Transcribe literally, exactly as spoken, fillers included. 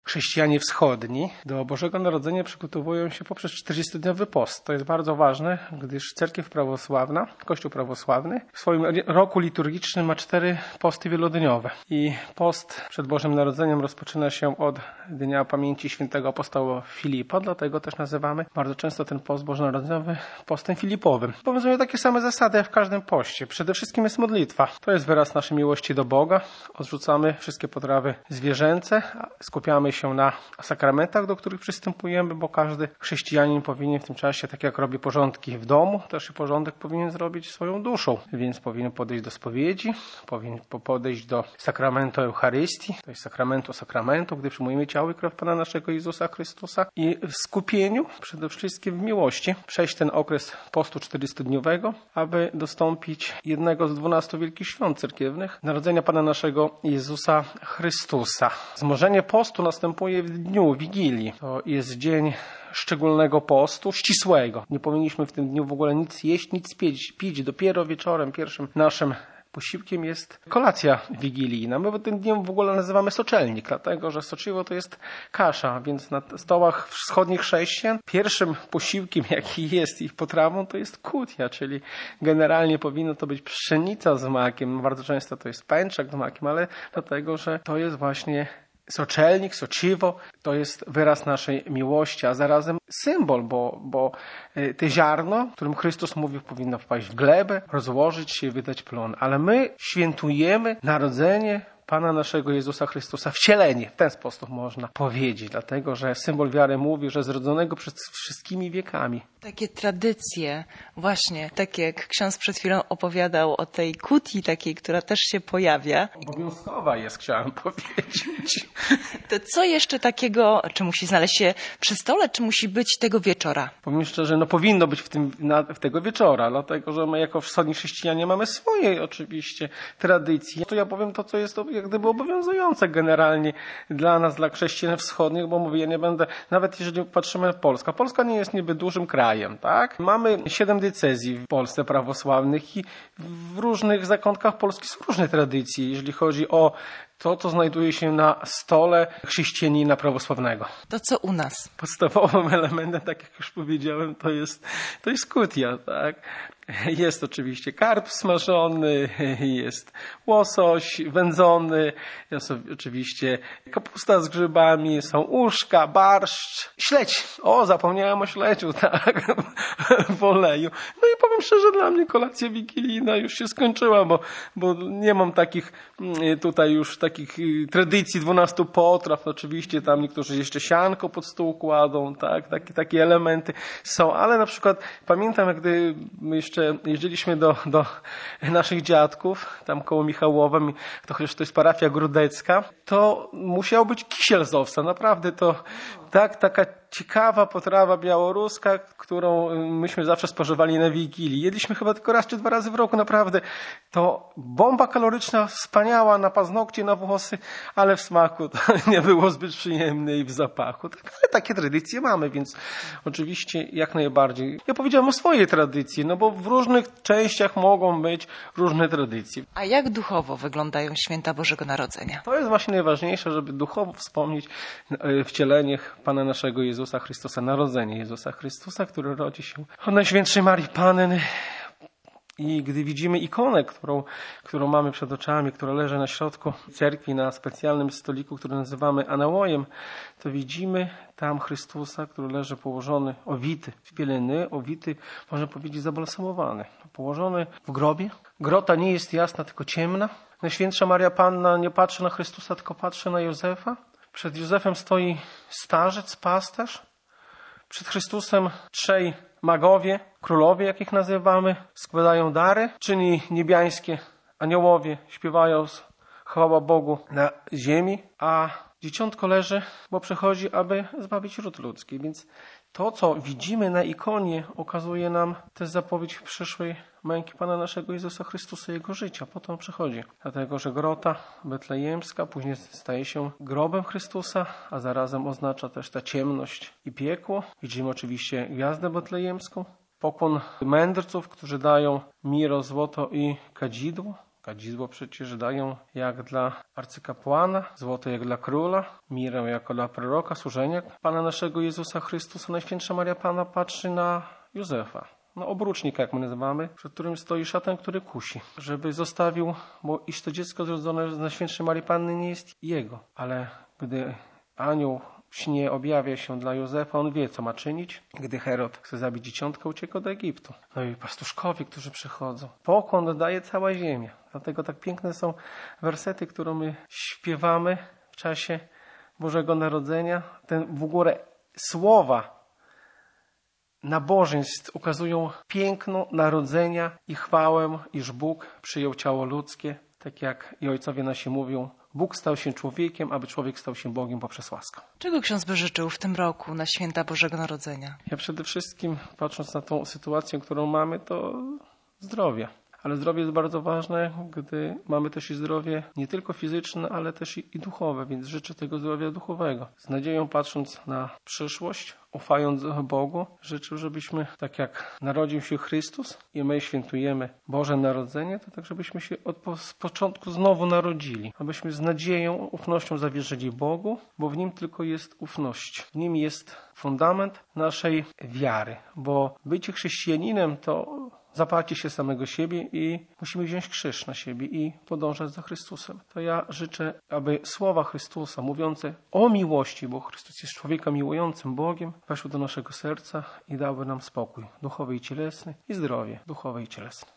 chrześcijanie wschodni do Bożego Narodzenia przygotowują się poprzez czterdziestodniowy post. To jest bardzo ważne, gdyż cerkiew prawosławna, Kościół prawosławny w swoim roku liturgicznym ma cztery posty wielodniowe. I post przed Bożym Narodzeniem rozpoczyna się od Dnia Pamięci Świętego Apostoła Filipa, dlatego też nazywamy bardzo często ten post bożonarodzeniowy postem filipowym. Obowiązują takie same zasady jak w każdym poście. Przede wszystkim jest modlitwa. To jest wyraz naszej miłości do Boga. Odrzucamy wszystkie potrawy zwierzęce, skupiamy się na sakramentach, do których przystępujemy, bo każdy chrześcijanin powinien w tym czasie, tak jak robi porządki w domu, też i porządek powinien zrobić swoją duszą. Więc powinien podejść do spowiedzi, powinien podejść do sakramentu Eucharystii, to jest sakramentu sakramentu, gdy przyjmujemy ciało i krew Pana naszego Jezusa Chrystusa i w skupieniu, przede wszystkim w miłości, przejść ten okres postu czterdziestodniowego, aby dostąpić jednego z dwunastu wielkich świąt cerkiewnych, narodzenia Pana naszego Jezusa Chrystusa. Zmożenie postu następuje w dniu Wigilii. To jest dzień szczególnego postu, ścisłego. Nie powinniśmy w tym dniu w ogóle nic jeść, nic pić. pić. Dopiero wieczorem pierwszym naszym posiłkiem jest kolacja wigilijna. My w tym dniem w ogóle nazywamy soczelnik, dlatego że socziwo to jest kasza, więc na stołach wschodnich chrześcijan pierwszym posiłkiem, jaki jest ich potrawą, to jest kutia, czyli generalnie powinno to być pszenica z makiem. Bardzo często to jest pęczak z makiem, ale dlatego, że to jest właśnie soczelnik, sociwo, to jest wyraz naszej miłości, a zarazem symbol, bo, bo te ziarno, którym Chrystus mówił, powinno wpaść w glebę, rozłożyć się i wydać plon. Ale my świętujemy narodzenie Pana naszego Jezusa Chrystusa, wcielenie, w ten sposób można powiedzieć, dlatego że symbol wiary mówi, że zrodzonego przed wszystkimi wiekami. Takie tradycje, właśnie, tak jak ksiądz przed chwilą opowiadał o tej kutii takiej, która też się pojawia. Obowiązkowa jest, chciałem powiedzieć. To co jeszcze takiego, czy musi znaleźć się przy stole, czy musi być tego wieczora? Powiem szczerze, no powinno być w, tym, na, w tego wieczora, dlatego że my jako wschodni chrześcijanie mamy swoje oczywiście tradycje. To ja powiem to, co jest jak gdyby obowiązujące generalnie dla nas, dla chrześcijan wschodnich, bo mówię, ja nie będę, nawet jeżeli patrzymy na Polskę. Polska nie jest niby dużym krajem, tak? Mamy siedem diecezji w Polsce prawosławnych i w różnych zakątkach Polski są różne tradycje, jeżeli chodzi o to, co znajduje się na stole chrześcijanina prawosławnego. To co u nas? Podstawowym elementem, tak jak już powiedziałem, to jest, to jest kutia, tak? Jest oczywiście karp smażony, jest łosoś wędzony, jest oczywiście kapusta z grzybami, są uszka, barszcz, śledź. O, zapomniałem o śledziu, tak, w oleju. No i powiem szczerze, dla mnie kolacja wigilijna już się skończyła, bo, bo nie mam takich tutaj już takich tradycji dwunastu potraw. Oczywiście tam niektórzy jeszcze sianko pod stół kładą, tak, takie, takie elementy są, ale na przykład pamiętam, jak gdy jeszcze jeździliśmy do, do naszych dziadków, tam koło Michałowa, to chociaż to jest parafia grudecka, to musiał być kisiel z owsa. Naprawdę to tak, taka ciekawa potrawa białoruska, którą myśmy zawsze spożywali na Wigilii. Jedliśmy chyba tylko raz czy dwa razy w roku, naprawdę. To bomba kaloryczna, wspaniała na paznokcie, na włosy, ale w smaku to nie było zbyt przyjemne i w zapachu. Tak, ale takie tradycje mamy, więc oczywiście jak najbardziej. Ja powiedziałem o swojej tradycji, no bo w różnych częściach mogą być różne tradycje. A jak duchowo wyglądają święta Bożego Narodzenia? To jest właśnie najważniejsze, żeby duchowo wspomnieć wcielenie Pana naszego Jezusa Chrystusa, narodzenie Jezusa Chrystusa, który rodzi się od Najświętszej Marii Panny. I gdy widzimy ikonę, którą, którą mamy przed oczami, która leży na środku cerkwi, na specjalnym stoliku, który nazywamy anałojem, to widzimy tam Chrystusa, który leży położony, owity w pieleny, owity, można powiedzieć, zabalsamowany, położony w grobie. Grota nie jest jasna, tylko ciemna. Najświętsza Maria Panna nie patrzy na Chrystusa, tylko patrzy na Józefa. Przed Józefem stoi starzec, pasterz. Przed Chrystusem trzej magowie, królowie, jakich nazywamy, składają dary. Czyni niebiańskie aniołowie śpiewają chwała Bogu na ziemi, a dzieciątko leży, bo przychodzi, aby zbawić ród ludzki. Więc to, co widzimy na ikonie, okazuje nam też zapowiedź przyszłej męki Pana naszego Jezusa Chrystusa, Jego życia. Potem przychodzi. Dlatego, że grota betlejemska później staje się grobem Chrystusa, a zarazem oznacza też ta ciemność i piekło. Widzimy oczywiście gwiazdę betlejemską. Pokłon mędrców, którzy dają miro, złoto i kadzidło. Kadzidło przecież dają jak dla arcykapłana, złoto jak dla króla, mirę jako dla proroka, służenie Pana naszego Jezusa Chrystusa. Najświętsza Maria Panna patrzy na Józefa, no obrucznika, jak my nazywamy, przed którym stoi szatan, który kusi, żeby zostawił, bo iż to dziecko zrodzone z Najświętszej Marii Panny nie jest jego. Ale gdy anioł w śnie objawia się dla Józefa, on wie, co ma czynić. Gdy Herod chce zabić dzieciątkę, ucieka do Egiptu. No i pastuszkowie, którzy przychodzą. Pokłon daje cała ziemia. Dlatego tak piękne są wersety, które my śpiewamy w czasie Bożego Narodzenia. Ten w ogóle słowa nabożeństw ukazują piękno narodzenia i chwałę, iż Bóg przyjął ciało ludzkie, tak jak i ojcowie nasi mówią, Bóg stał się człowiekiem, aby człowiek stał się Bogiem poprzez łaskę. Czego ksiądz by życzył w tym roku na święta Bożego Narodzenia? Ja przede wszystkim, patrząc na tą sytuację, którą mamy, to zdrowie. Ale zdrowie jest bardzo ważne, gdy mamy też i zdrowie nie tylko fizyczne, ale też i, i duchowe, więc życzę tego zdrowia duchowego. Z nadzieją patrząc na przyszłość, ufając Bogu, życzę, żebyśmy, tak jak narodził się Chrystus i my świętujemy Boże Narodzenie, to tak, żebyśmy się od po, z początku znowu narodzili. Abyśmy z nadzieją, ufnością zawierzyli Bogu, bo w Nim tylko jest ufność. W Nim jest fundament naszej wiary, bo bycie chrześcijaninem to zaparcie się samego siebie i musimy wziąć krzyż na siebie i podążać za Chrystusem. To ja życzę, aby słowa Chrystusa mówiące o miłości, bo Chrystus jest człowieka miłującym Bogiem, weszły do naszego serca i dały nam spokój duchowy i cielesny i zdrowie duchowe i cielesne.